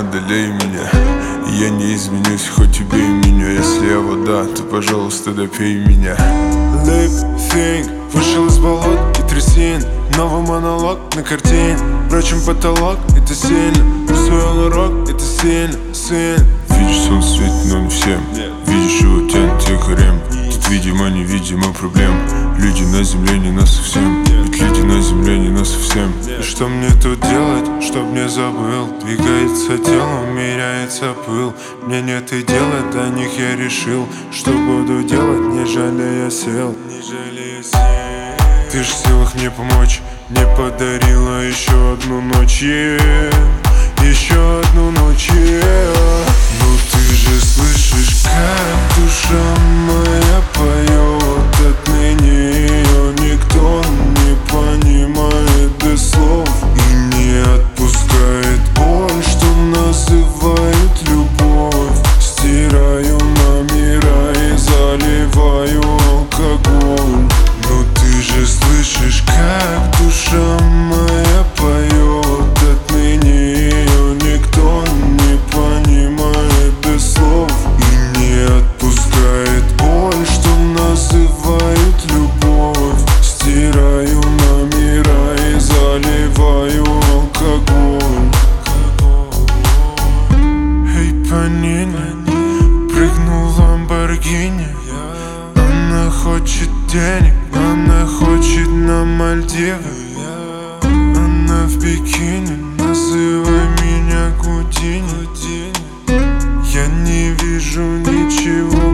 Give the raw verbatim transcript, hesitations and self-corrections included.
одолей меня. Я не изменюсь, хоть убей меня. Если я вода, то, пожалуйста, допей меня. Лип-синк, вышел из болот и трясин. Новый монолог на картине. Впрочем, потолок — это сильно. Усвоил урок — это сильно, сын. Видишь, сон светит, но не всем. Видишь, его тянет тихо рем. Тут, видимо, невидимо проблем. Люди на земле не нас совсем. Ведь люди на земле не нас совсем. И что мне тут делать, чтоб не забыл? Двигается тело, меряется пыл. Мне нет и дела до них, я решил, что буду делать, не жалея сил. Ты ж в силах мне помочь. Мне подарила еще одну ночь, yeah. Еще одну ночь, yeah. Ну ты же слышишь, как душа моя поет. Отныне ее никто не понимает без слов и не отпускает боль, что называют любовь. Стираю номера и заливаю алкоголь. Ну ты же слышишь, как душа моя поет. Отныне ее никто не понимает без слов и не отпускает боль, что называют любовь. Стираю номера и заливаю алкоголь. Эй, Панина, прыгнул в Ламборгини. Она хочет денег, она хочет на Мальдивы. Она в бикини, называй меня Гудини. Я не вижу ничего